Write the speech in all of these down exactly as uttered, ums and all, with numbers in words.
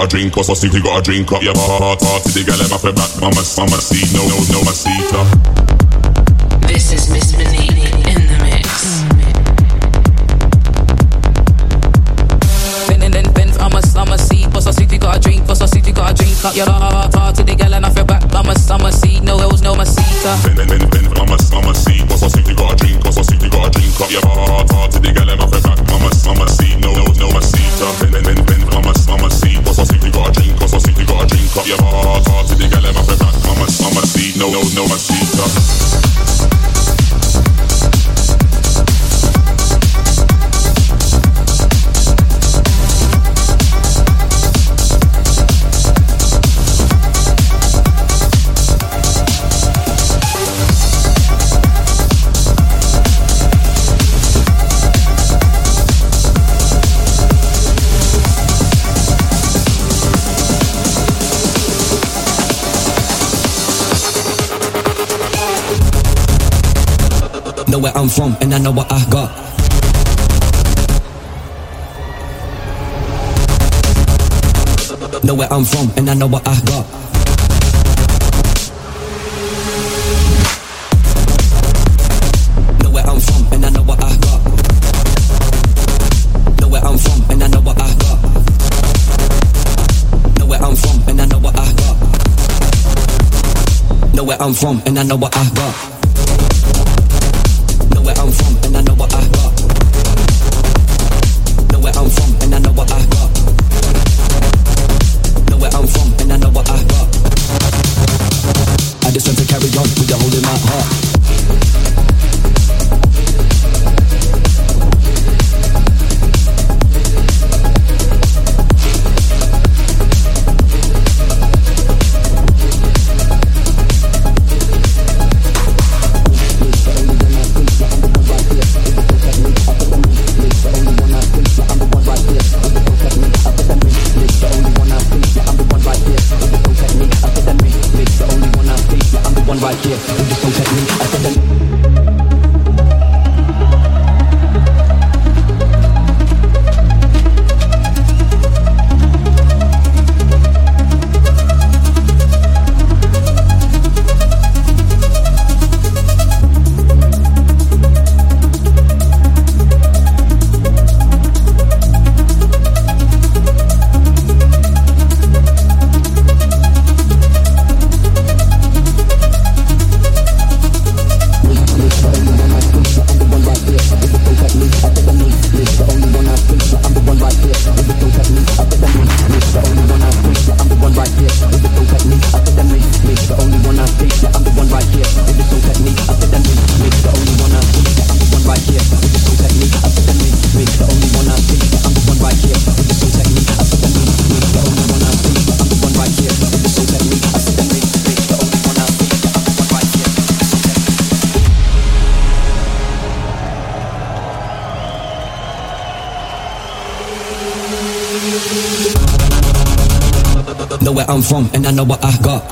a drink, cause I see you got a drink up your heart. Party the girl, I'm off your back, mama, mama, see, no, no, no, my seater. This is Miss Monique in the mix. Then and then, then, I'm a summer seat, cause I see you got a drink, cause I see you got a drink up your heart. Party the girl, and off your back, mama, summer seat, no, it was no, my seater. Then and then, then, mama, mama, see, cause I see you got a drink, cause I see you got a drink up your heart. Party the girl, I'm off your back, mama, mama, see, no, no, no, my seater. Then and then, then, mama, mama, see, cause I see you got a drink, cause I see you got a drink up your heart. Party the girl, I'm off your back, mama, mama, see, no, no, no, my seater. Know where I'm from and I know what I got. Know where I'm from and I know what I got. Know where I'm from and I know what I got. Know where I'm from and I know what I got. Know where I'm from and I know what I got. Know where I'm from and I know what I got. Know where I'm from and I know what I got. Know where I'm from and I know what I got. Know where I'm from and I know what I got. I just want to carry on with the hole in my heart. Right here, with the soul technique, I said that. Know where I'm from and I know what I got.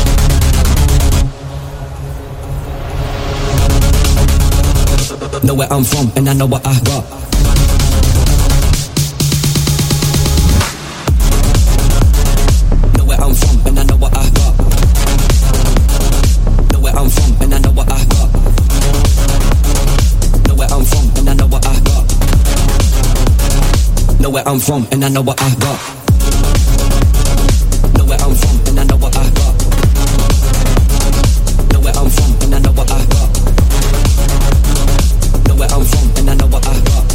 Know where I'm from and I know what I got. Know where I'm from and I know what I got. Know where I'm from and I know what I got. Know where I'm from and I know what I got. Know where I'm from and I know what I got. Know where I'm from and I know what I got. Know where I'm from and I know what I got. Know where I'm from and I know what I got.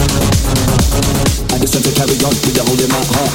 I just want to carry on with the hole in my heart.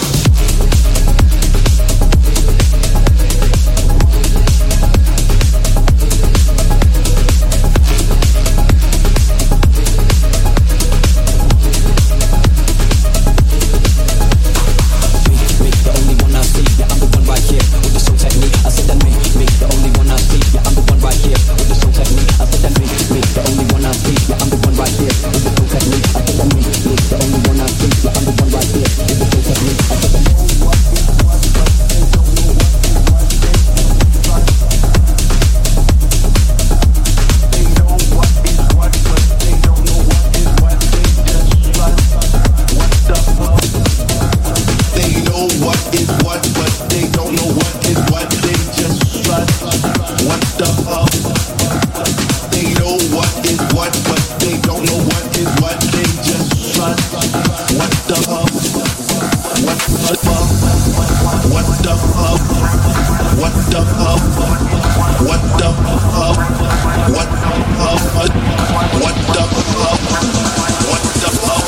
What the fuck? What the fuck? What the fuck? What the fuck? What the fuck? What the fuck?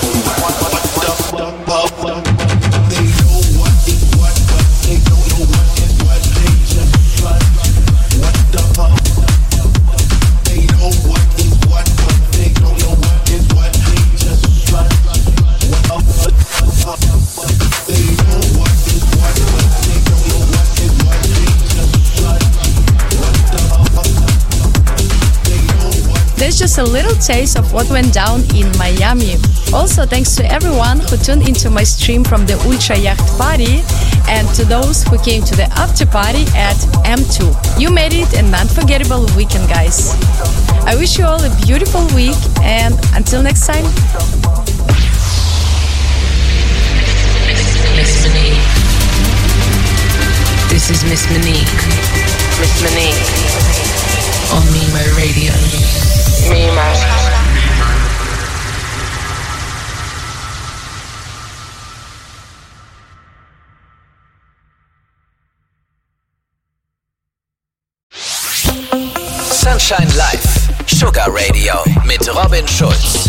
What the fuck? They know what is what, but they don't know what is what. They just trust. What the fuck? They know what is what, but they don't know what is what. They just trust. What the fuck? They know what is what, but they don't know what is what. They just trust. What the fuck? They know what. There's just a little taste of what went down in Miami. Also, thanks to everyone who tuned into my stream from the Ultra Yacht Party and to those who came to the after party at M two. You made it an unforgettable weekend, guys. I wish you all a beautiful week and until next time. Miss Monique. This is Miss Monique. Miss Monique. On Mimo Radio. Mimo. Sunshine Live, Sugar Radio mit Robin Schulz.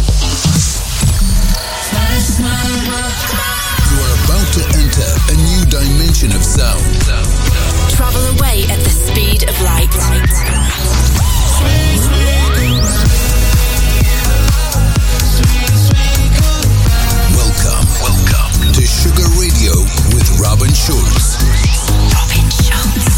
You are about to enter a new dimension of sound. Travel away at the speed of light. Welcome, welcome to Sugar Radio with Robin Schulz. Robin Schulz.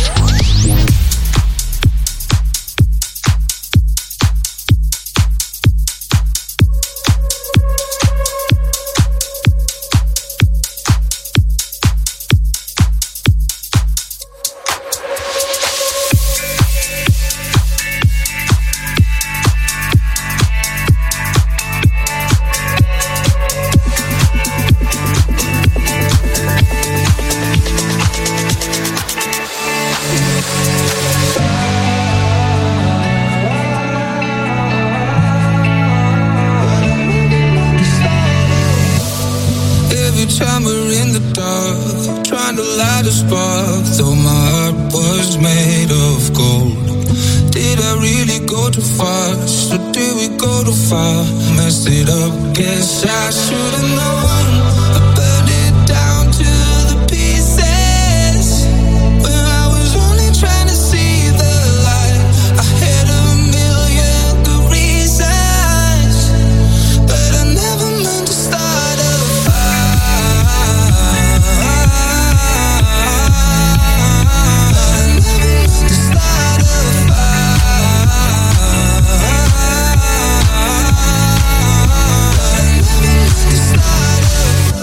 time we're in the dark, trying to light a spark, though my heart was made of gold. Did I really go too fast, or did we go too far? Messed it up, guess I should've known. I burned it down to the pieces, when I was only trying to see the light. I had a million good reasons, but I never meant to start a fire. I never meant to start a fire.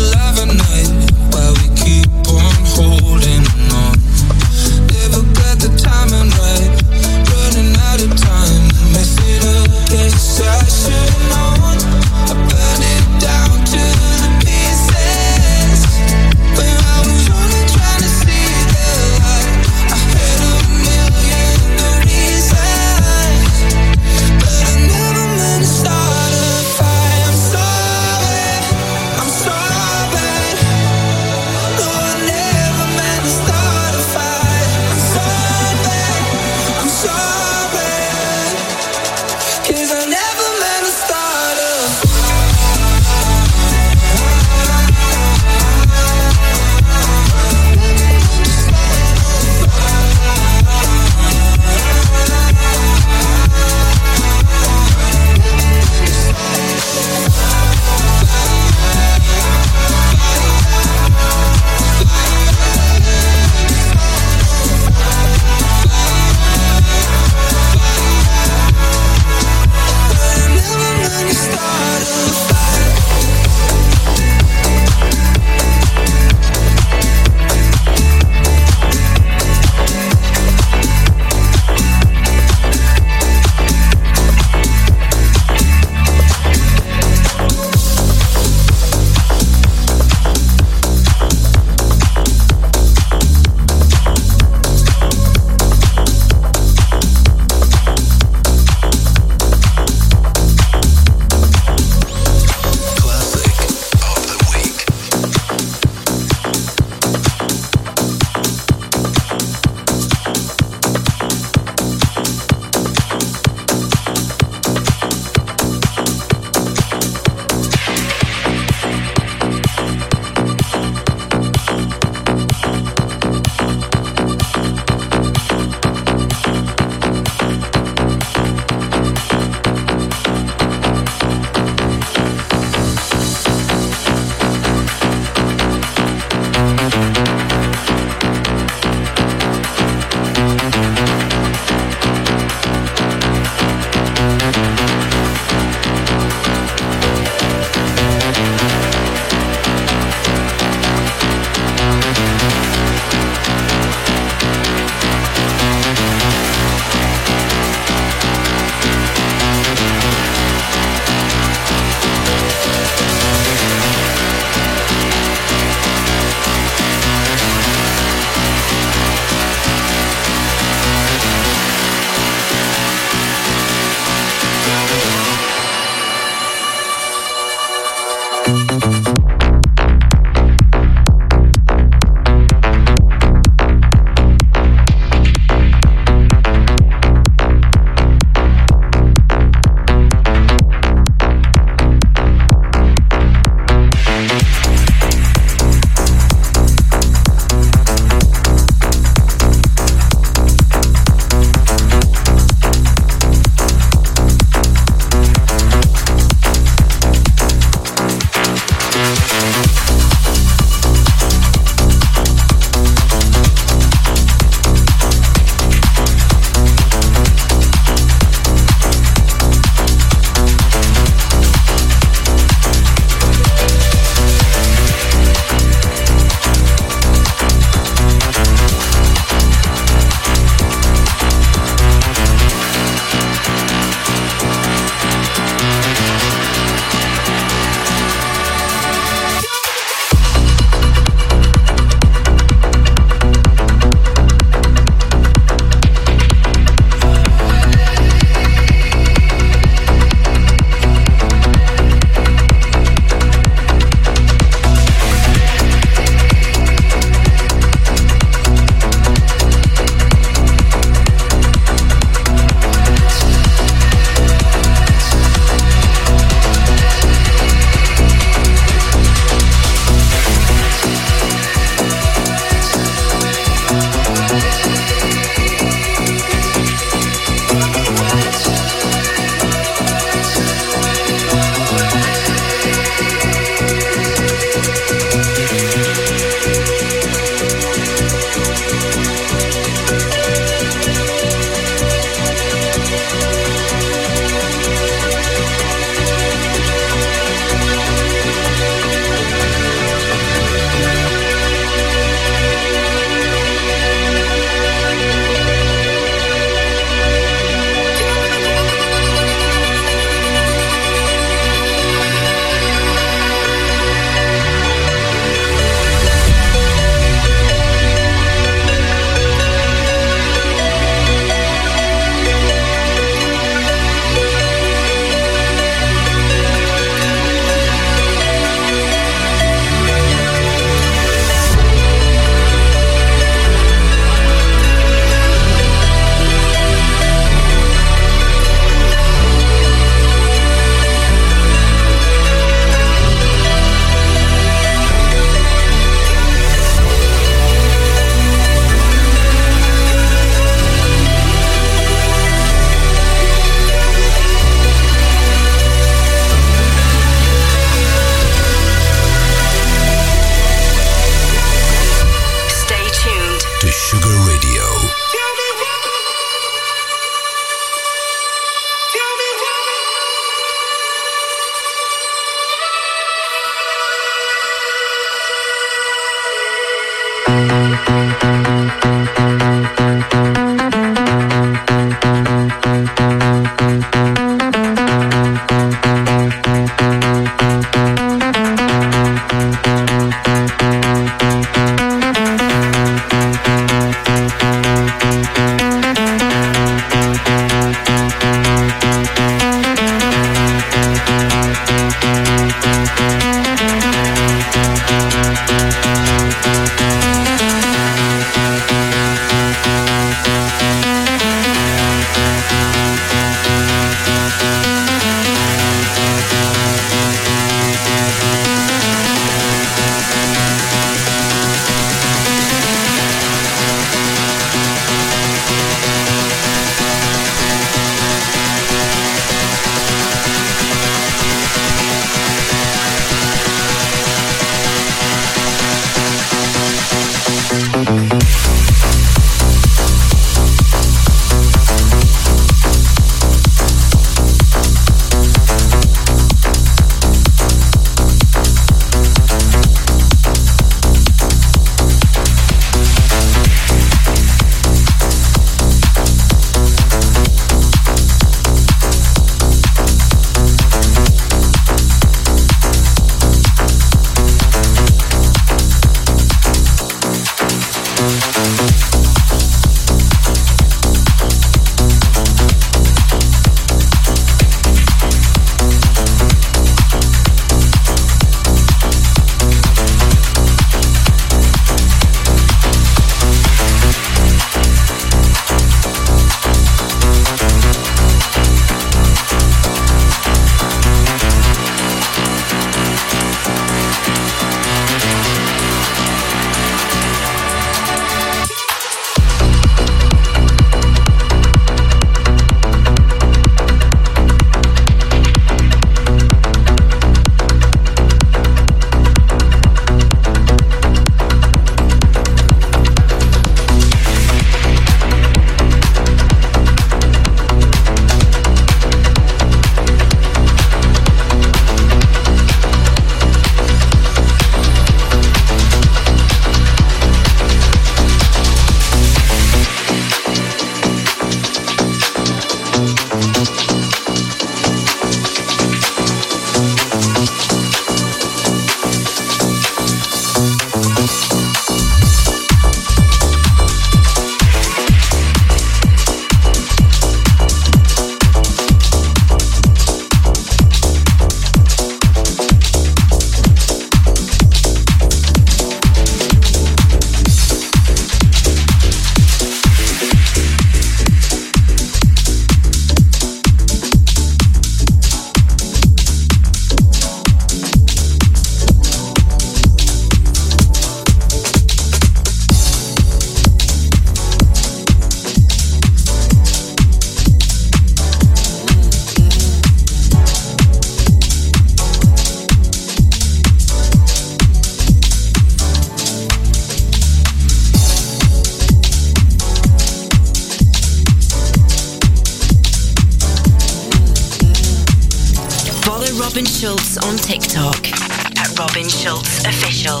Robin Schulz on TikTok at Robin Schulz Official.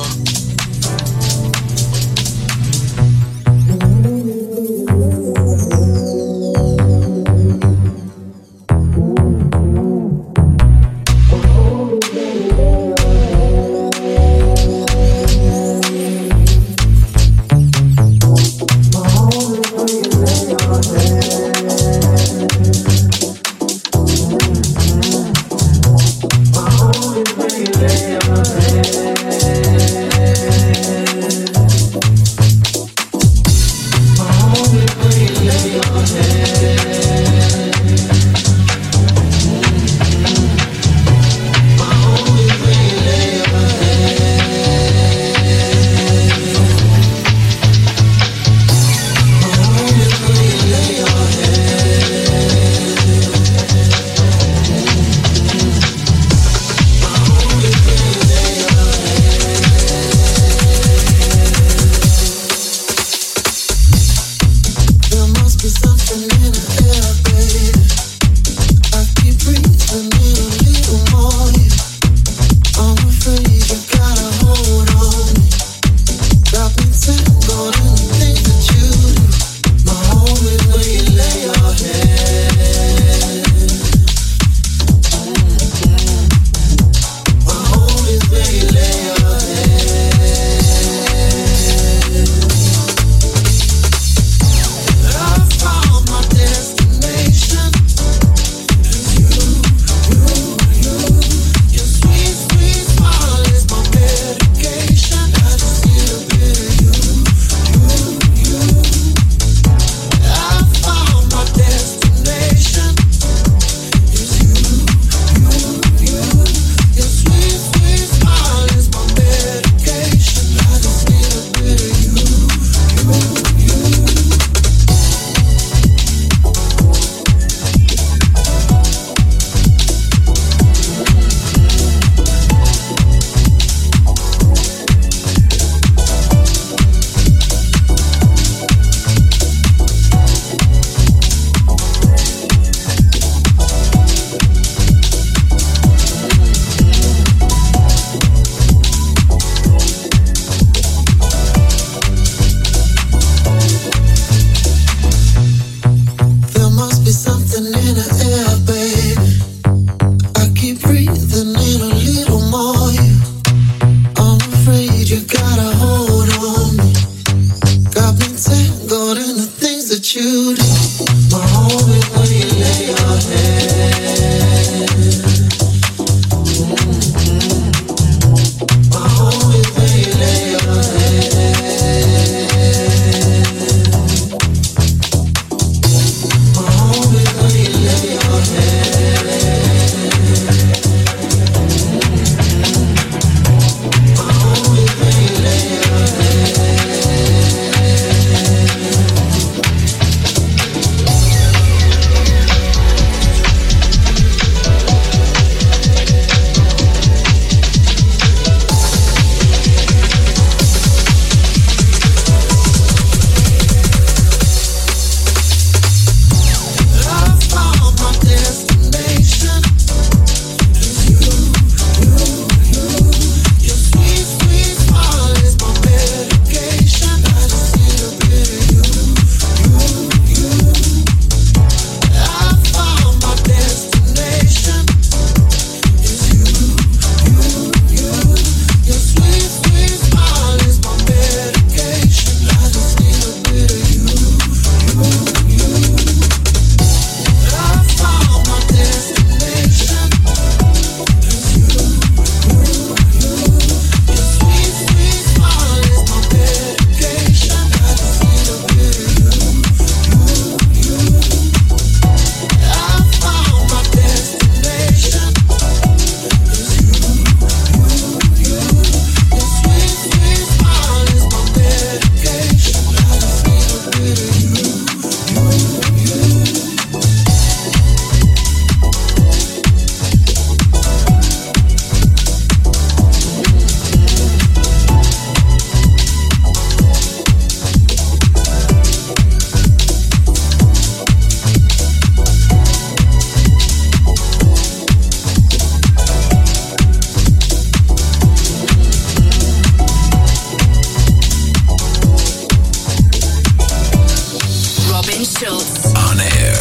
on air.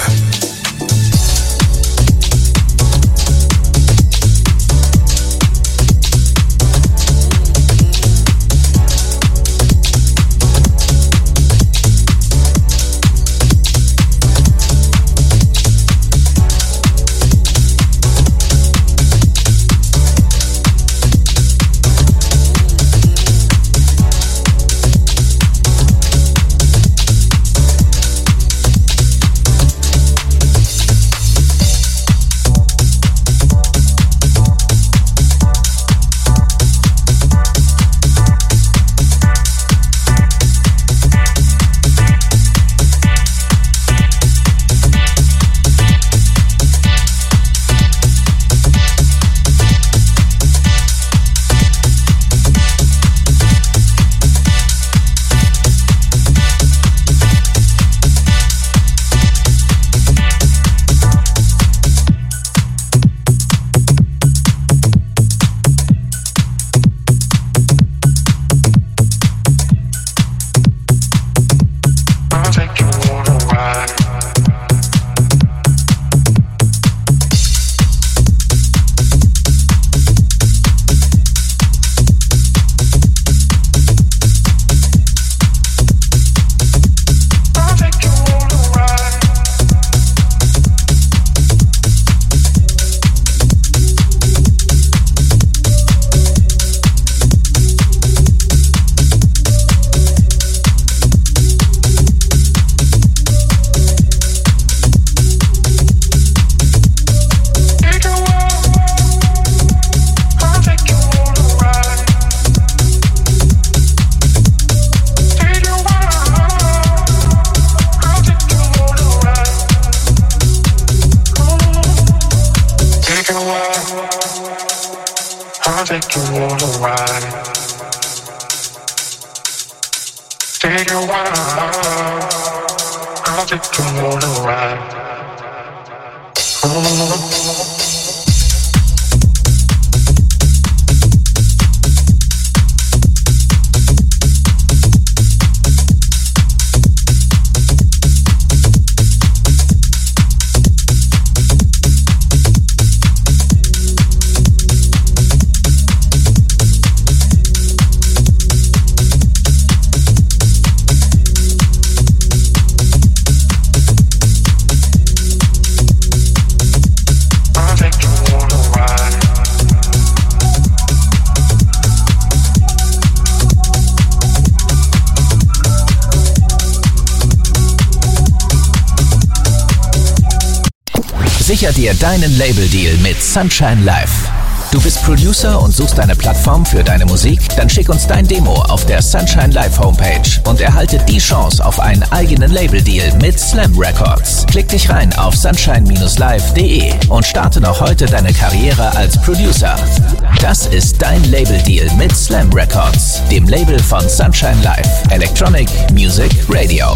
Sicher dir deinen Label-Deal mit Sunshine Live. Du bist Producer und suchst eine Plattform für deine Musik? Dann schick uns dein Demo auf der Sunshine Live Homepage und erhalte die Chance auf einen eigenen Label-Deal mit Slam Records. Klick dich rein auf sunshine live punkt de und starte noch heute deine Karriere als Producer. Das ist dein Label-Deal mit Slam Records, dem Label von Sunshine Live, Electronic Music Radio.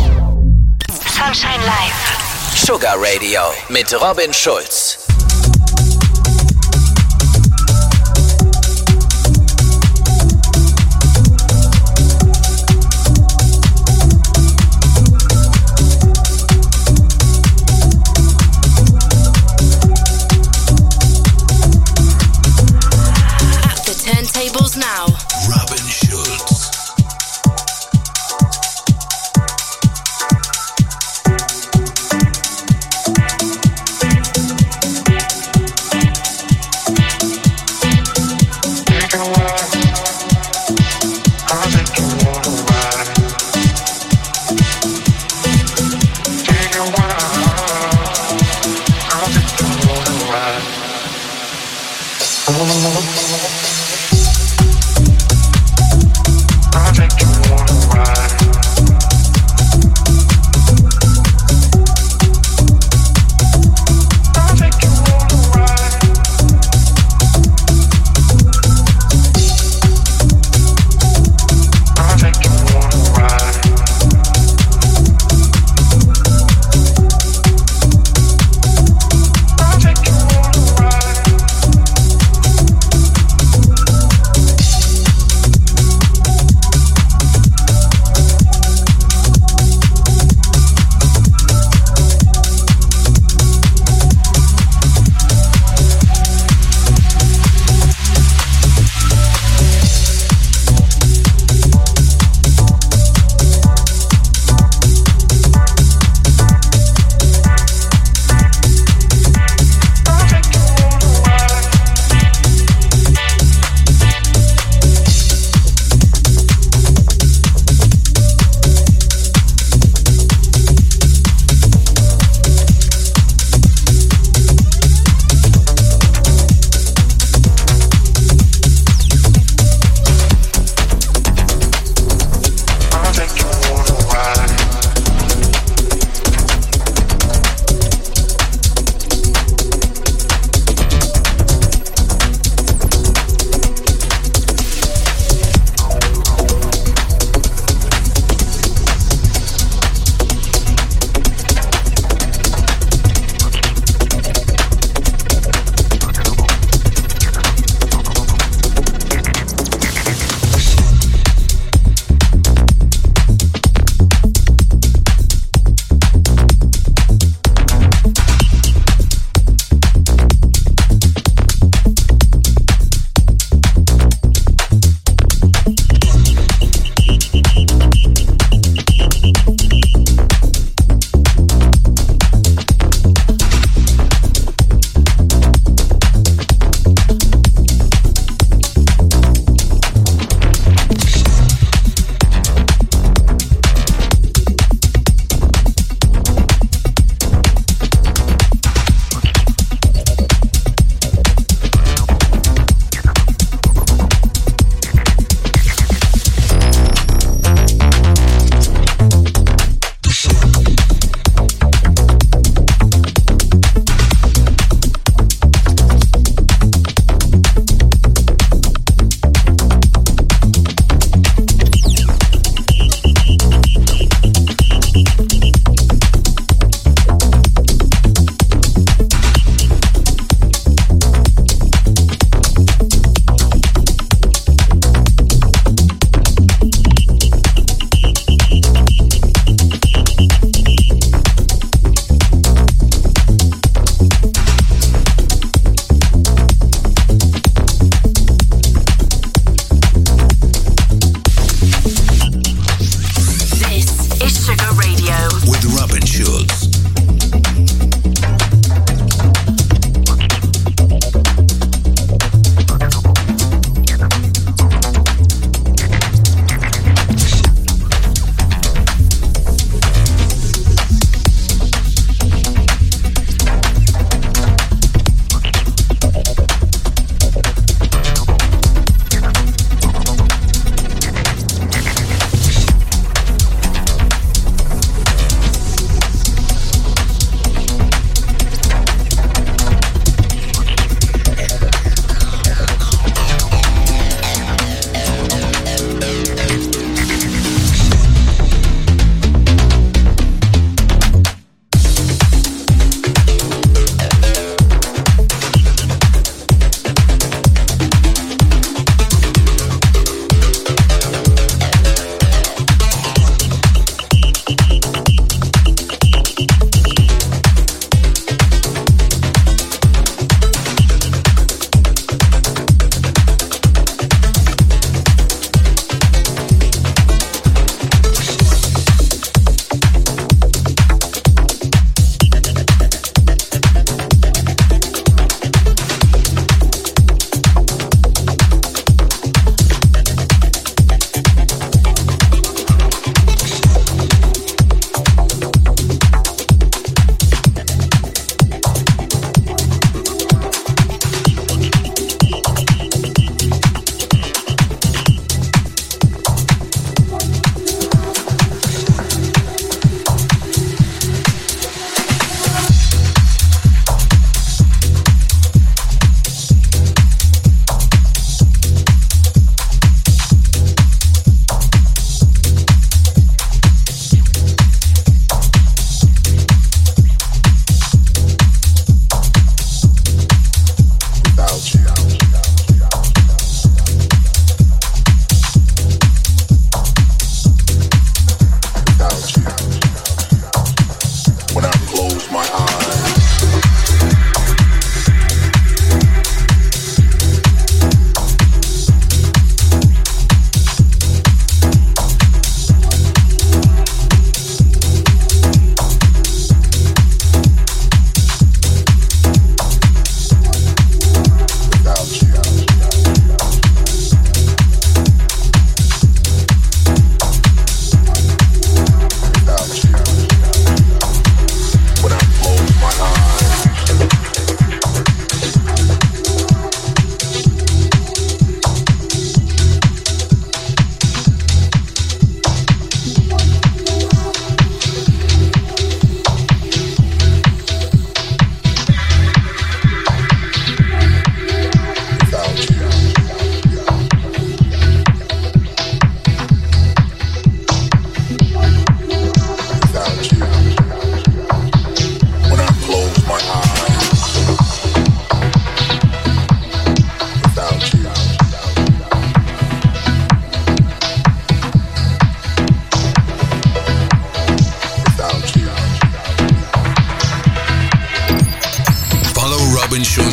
Sunshine Live. Sugar Radio mit Robin Schulz. At the turntables now, Robin Schulz.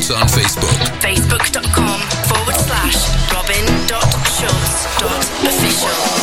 us on Facebook. Facebook.com forward slash Robin.Schulz.official.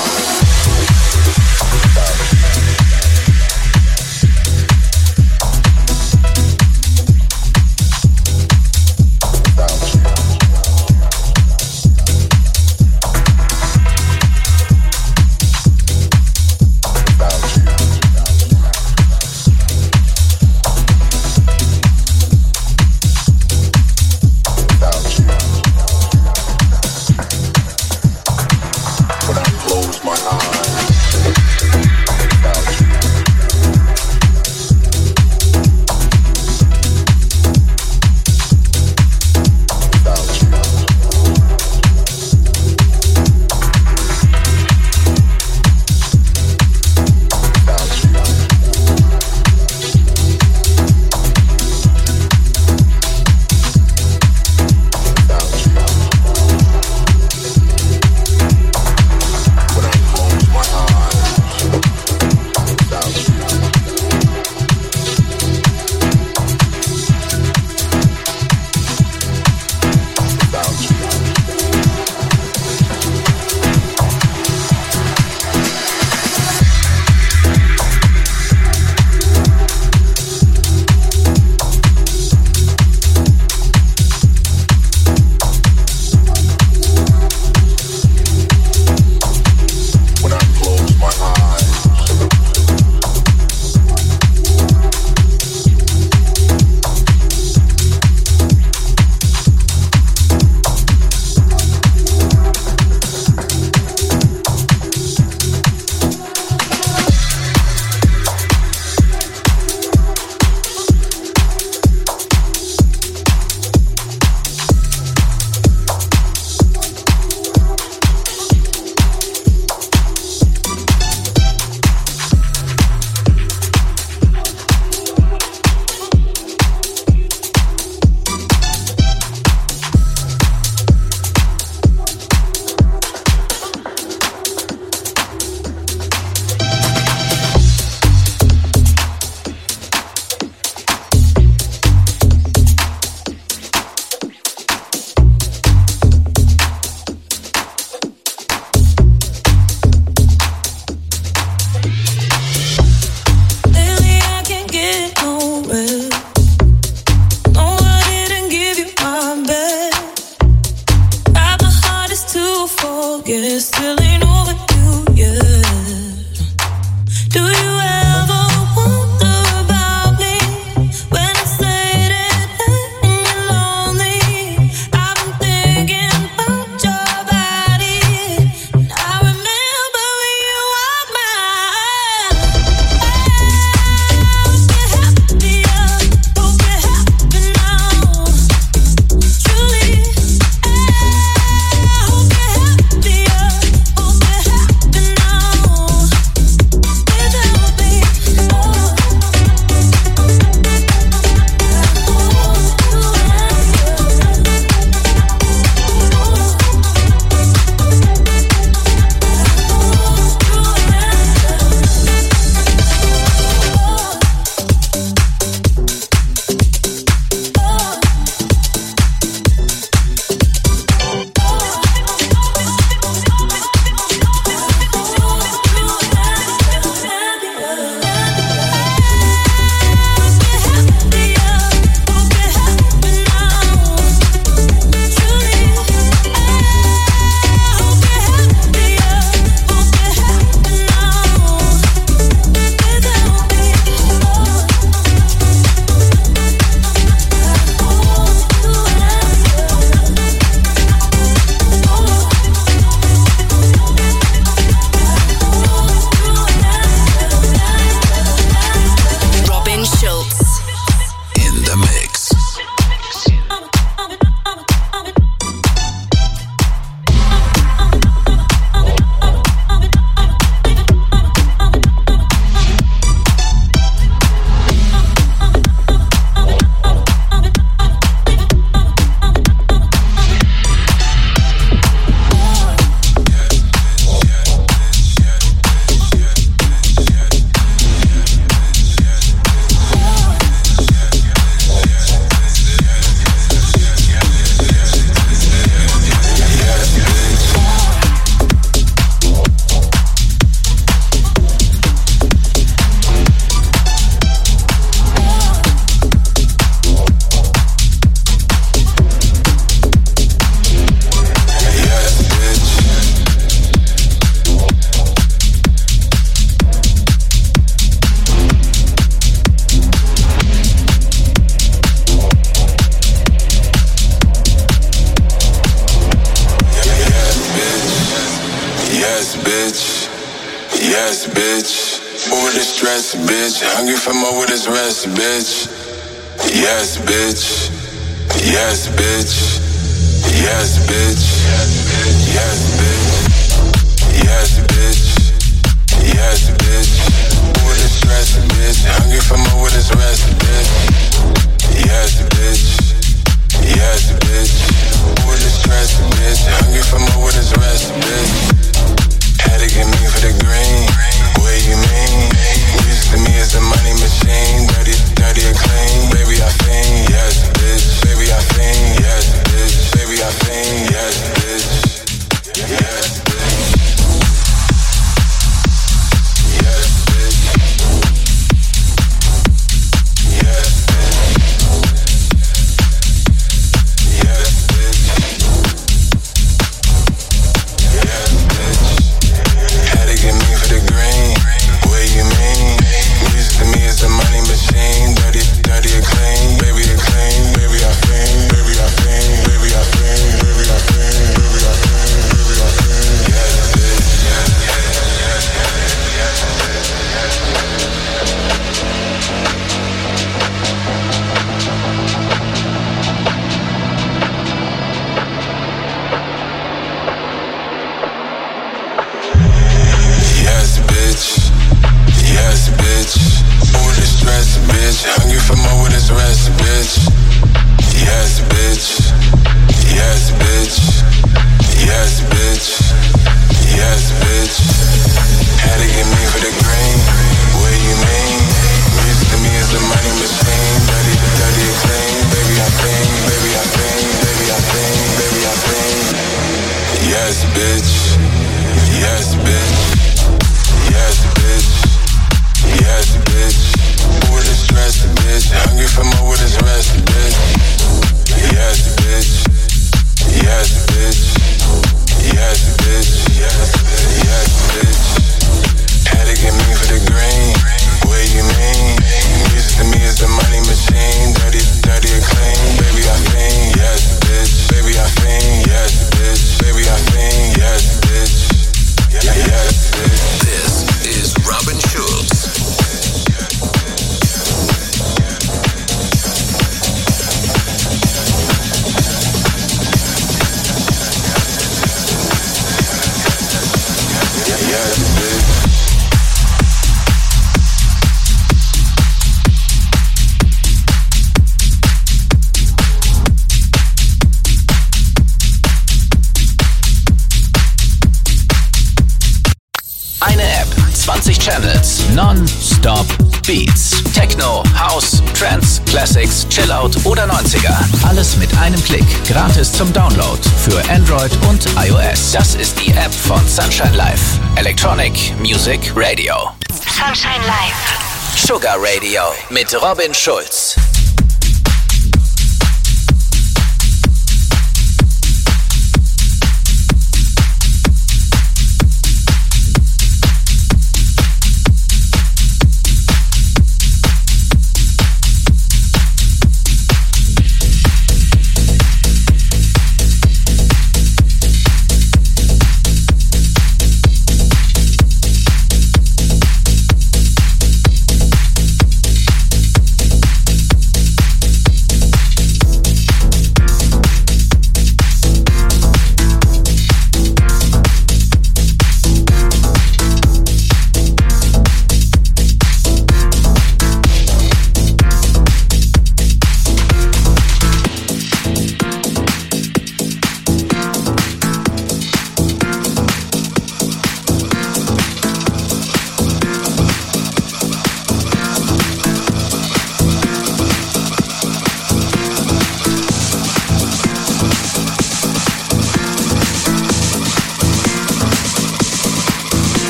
bitch. Hungry for more with his rest, bitch. Yes, bitch. Yes, bitch. Yes, bitch. Yes, bitch. Yes, bitch. Yes, bitch. With his stress, bitch. Hungry for more with his rest, bitch. Yes, bitch. Yes, bitch. With his stress, bitch. Hungry for more with his rest, bitch. Had to get me for the green. What you mean? Music to me is a money machine. Dirty, dirty and clean. Baby, I fiend. Yes, bitch. Baby, I fiend. Yes, bitch. Baby, I fiend. Yes, bitch. Yes, bitch. Yes, bitch. Yes, bitch. Yes, bitch. Yes, bitch. Had to get me for the green. What you mean? Music to me is a money machine. Dirty, dirty and clean. Baby, you clean. Baby, I fiend. Baby, I fiend. Baby, I fiend. Baby, I fiend. Baby, I fiend. Baby, I fiend. Yes, bitch. Yes, yes, yes, Yes, bitch. Yes, bitch. With his stress, bitch. Hungry for more with his rest, bitch. Yes, bitch. Yes, bitch. Yes, bitch. Yes, bitch. Had to get me for the green. What you mean? Music to me is a money machine. Dirty, dirty and clean. Baby, I fiend. Baby, I fiend. Baby, I fiend. Baby, I fiend. Yes, bitch. Yes, bitch. Yes, bitch. Yes, bitch. With his stress, bitch. Hungry for more with his rest, bitch. Yes, bitch. Yes, bitch. Yes, bitch. Yes, bitch. Yes, bitch. Had to get me for the green. What you mean? Music to me is a money machine. Dirty, dirty and clean. Baby, I fiend. Yes, bitch. Baby, I fiend. Yes, bitch. Baby, I fiend. Yes, bitch. Yes, bitch. This is Robin Schulz. Yes, bitch. Eine App, zwanzig Channels, Non-Stop Beats. Techno, House, Trance, Classics, Chillout oder neunziger. Alles mit einem Klick. Gratis zum Download für Android und iOS. Das ist die App von Sunshine Live. Electronic Music Radio. Sunshine Live. Sugar Radio mit Robin Schulz.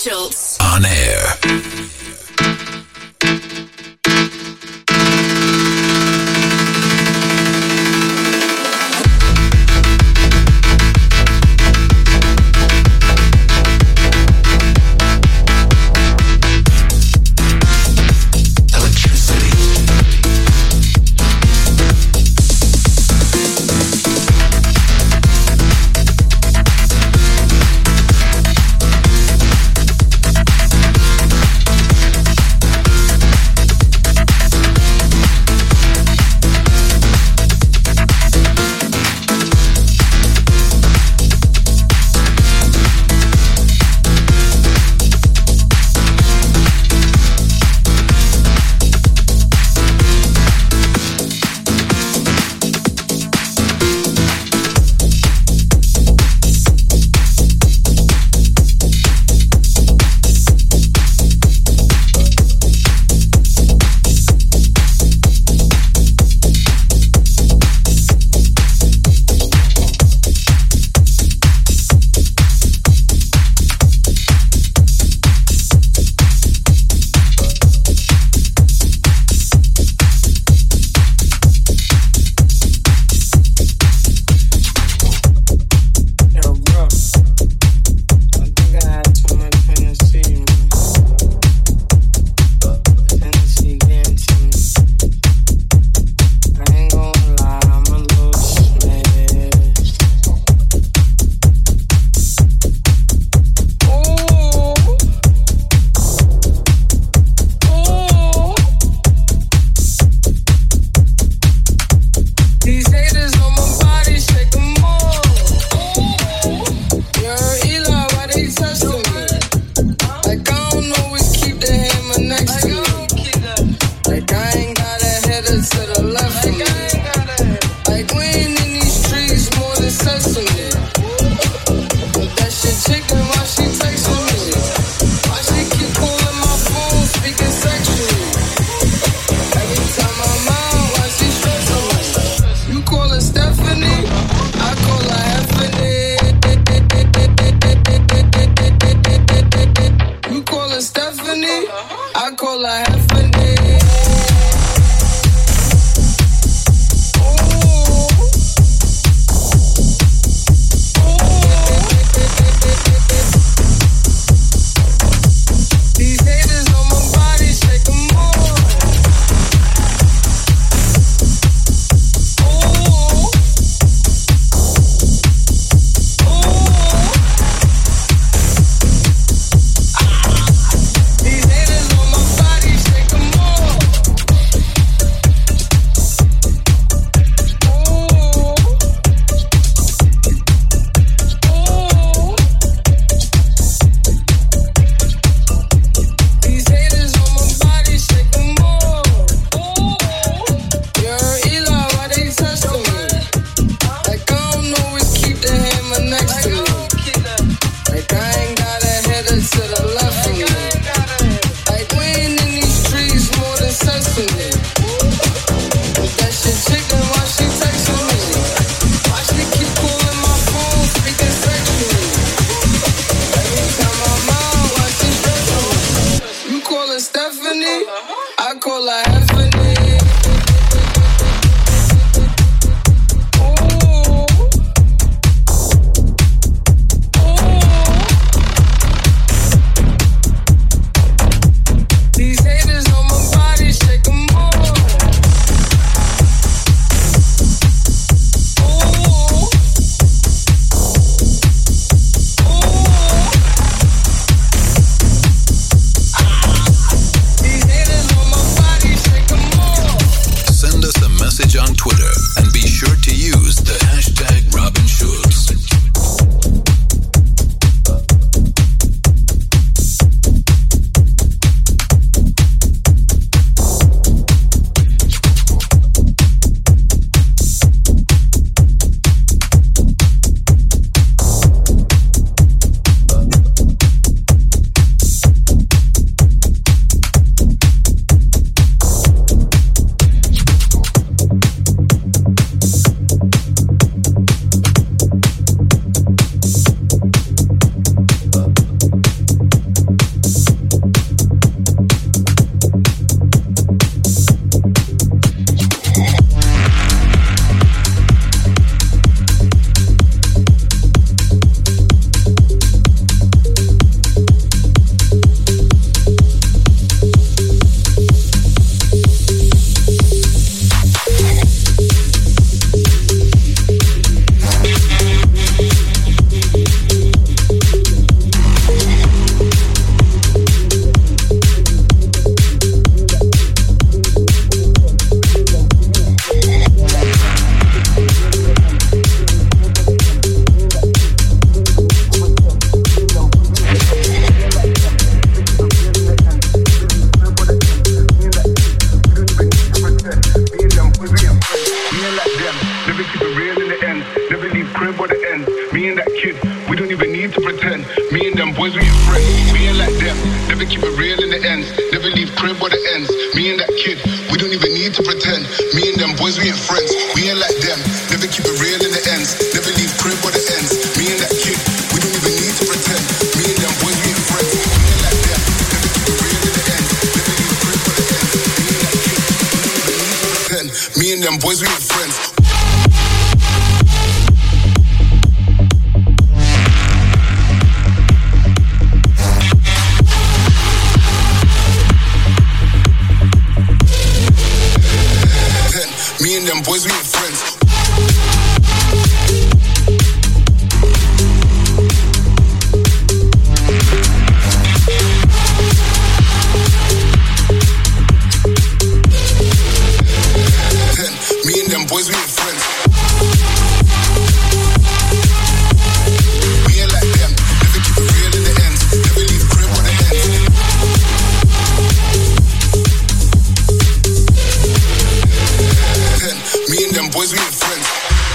Schultz. On air. crib or the ends. Me and that kid, we don't even need to pretend. Me and them boys, we ain't friends. We ain't like them, never keep it real in the ends. Never leave crib or the ends. Me and that kid, we don't even need to pretend. Me and them boys, we ain't friends. We ain't like them, never keep it real in the ends. Never leave crib or the ends. Me and that kid, we don't even need to pretend. Me and them boys, we ain't friends. We ain't like them, never keep it real in the ends. Never leave crib or the ends. Me and that kid, we don't even need to pretend. Me and them boys, we ain't friends. Me and them boys, we ain't friends. Me and them boys, we ain't friends. We ain't like them, never keep it real in the ends. Never leave crib or the ends. Me and them boys, we ain't friends.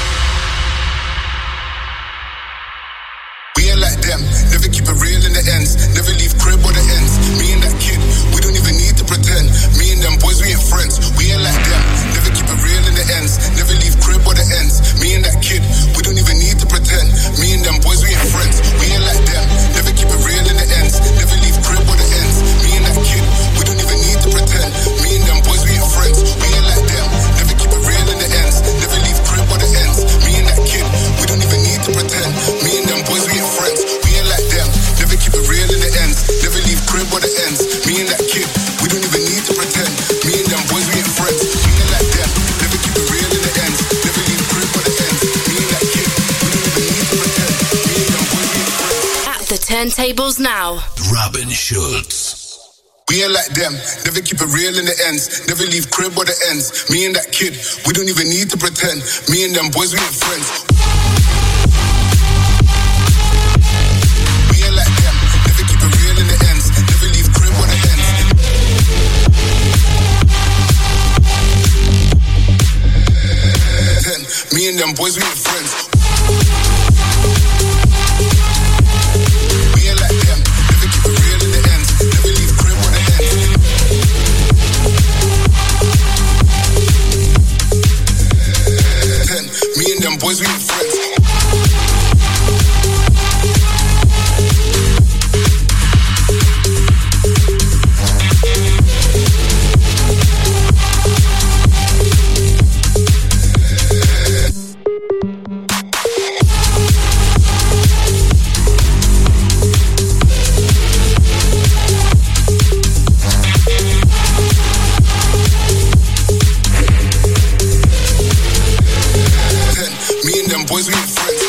We ain't like them, never keep it real in the ends. Never leave crib or the ends. Me and that kid, we don't even need to pretend. Me and them boys, we ain't friends. We ain't like them, never keep it real in the ends. Never leave crib or the ends. Me and that kid, we don't even need to pretend. Me and them boys, we ain't friends. We ain't like them, never keep it real in the ends. Never leave crib or the ends. Me and that kid, we don't even need to pretend. Me and them boys, we ain't friends. We ain't like them, never keep it real in the ends. Never leave crib or the ends. Me and that kid, we don't even need to pretend. Me and them boys, we ain't friends. We ain't like them, never keep it real in the ends. Never leave crib or the ends. Me and that kid, we don't even need to pretend. Me and them boys, we ain't friends. We ain't like them, never keep it real in the ends. Never leave crib or the ends. Me and that kid, we don't even need to pretend. Me and them boys, we ain't friends. At the turntables now, Robin Schulz. We ain't like them, never keep it real in the ends. Never leave crib or the ends. Me and that kid, we don't even need to pretend. Me and them boys, we ain't friends. We ain't like them, never keep it real in the ends. Never leave crib or the ends. Me and them boys, we ain't friends. We ain't like them, never keep it real in the ends. Never leave crib or the ends. Me and them boys, we ain't friends. Me and them boys, we ain't friends.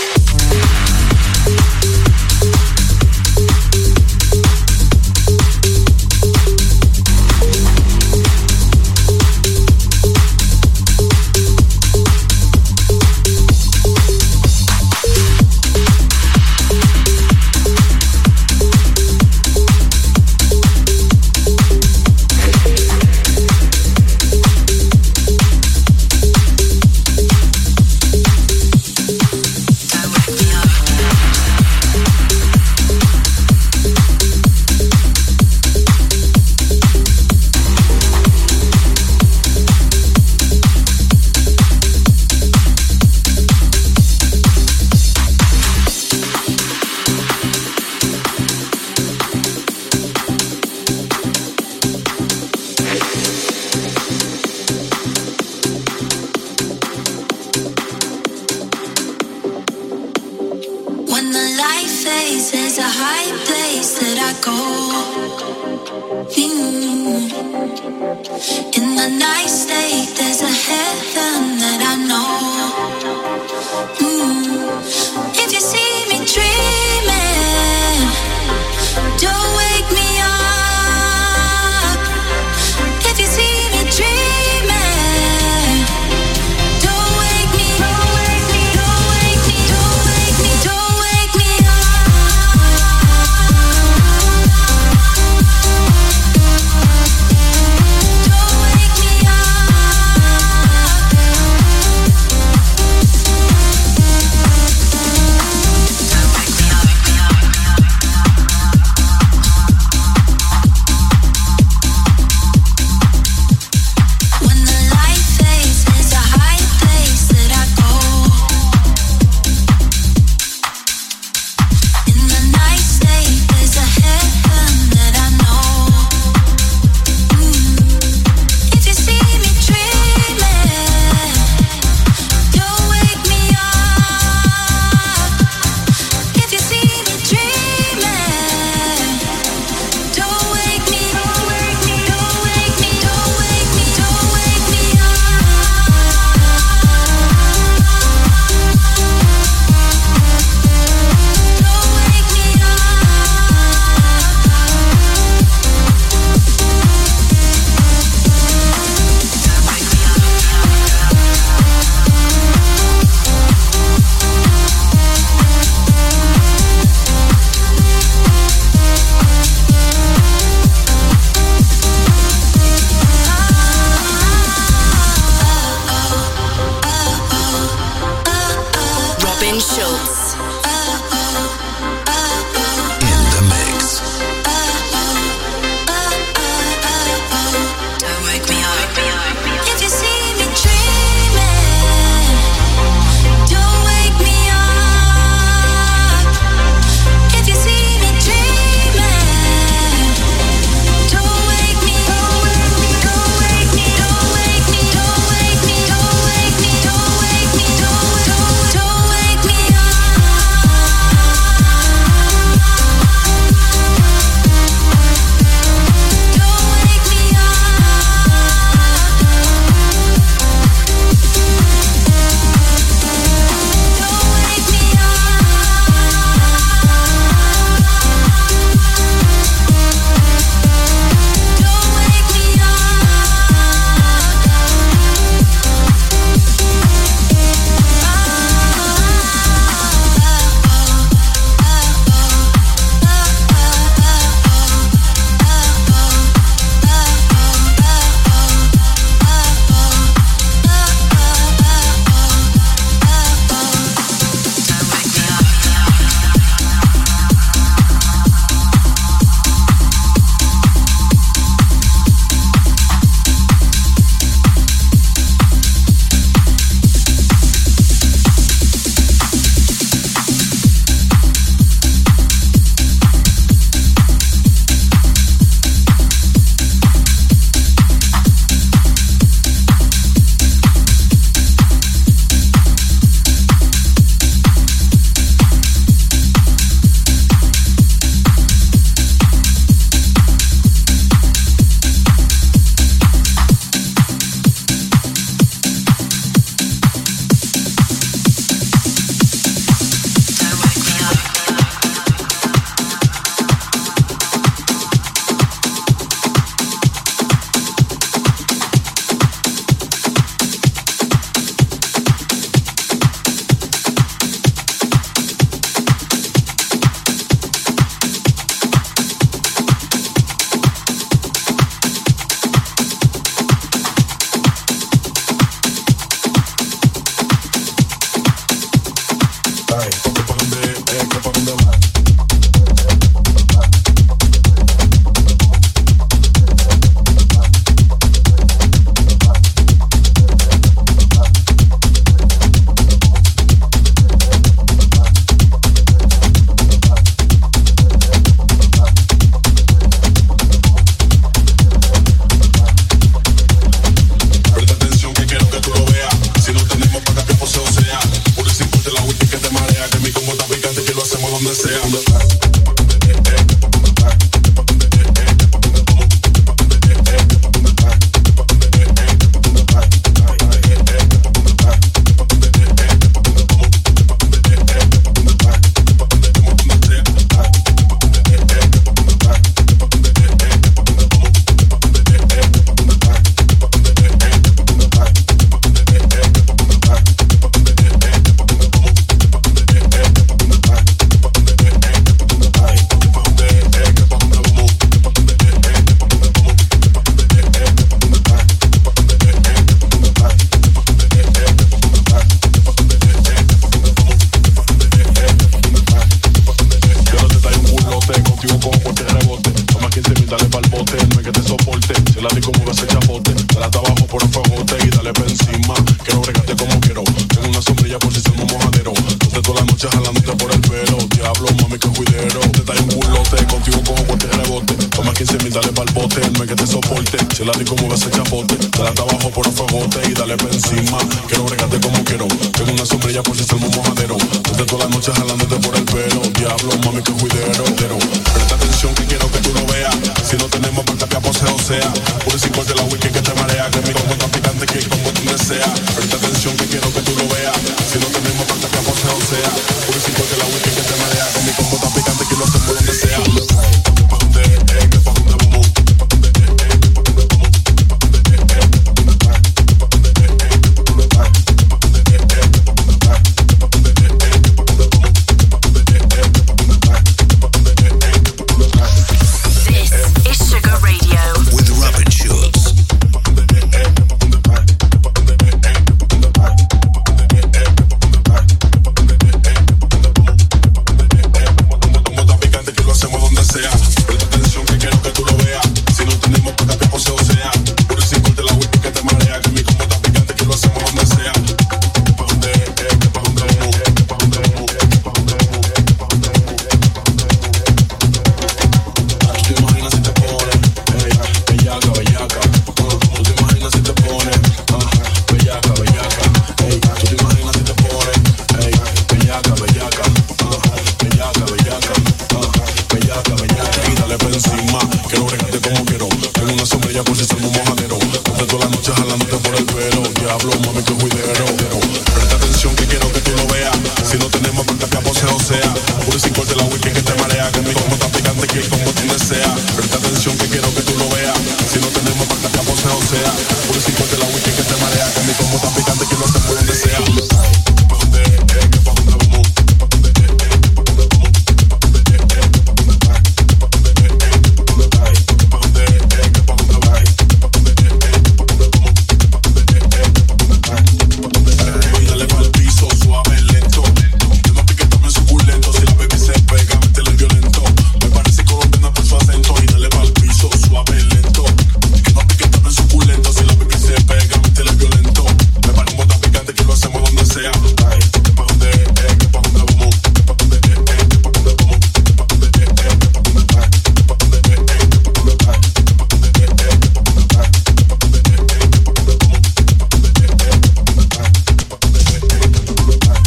sea. Puro sin corte la whisky que te marea. Que mi combo tan picante que el combo tú deseas. Presta atención que quiero que tú lo veas. Si no tenemos para acá, pues o sea. Puro sin corte la whisky que te marea. Que mi combo tan picante que lo hacemos donde sea. Pa' donde, eh, que pa' donde vamos. Pa' donde, eh, eh, pa' donde vamos. Pa' donde, eh, eh, pa' donde va. Pa' donde, eh, eh, pa' donde va. Pa' donde, eh, eh, que pa' donde va. Pa' donde, eh, eh, pa' donde vamos. Pa' donde, eh, eh, pa' donde va. Pa' donde, eh, eh, dale pa'l piso suave, lento. Que no pique también suculento. Si la baby se pega, métele violento. Me parece colombiana por su acento. Y dale pa'l piso suave, lento. Que no pique también suculento. Si la baby se pega, métele violento. Me parece un bota picante que lo hacemos donde sea. Ay, que pa' donde, eh, que pa' donde vamos. Que pa' donde, eh, eh, que pa' donde vamos. Que pa' donde, eh, eh, que pa' donde va. Que pa' donde, eh, eh, que pa' donde va. Que pa' donde, eh, eh, que pa' donde va. Que pa' donde, eh, eh, que pa' donde vamos. Que pa' donde, eh, eh, que pa' donde va. Que pa' donde, eh, eh, que pa' donde va.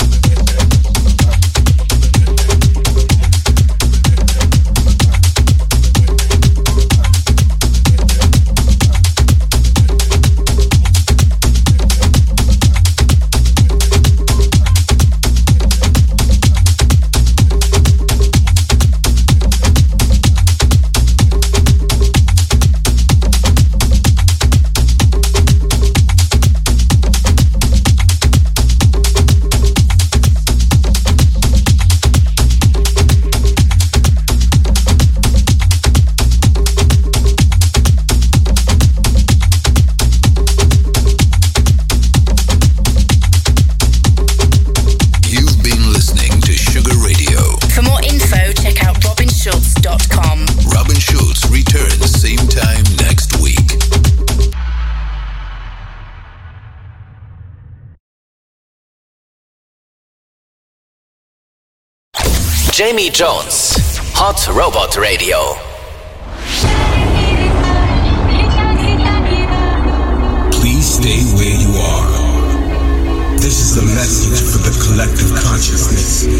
You've been listening to Sugar Radio. For more info, check out robin schultz dot com. Robin Schultz returns same time next week. Jamie Jones, Hot Robot Radio. Please stay where you are. This is a message for the collective consciousness.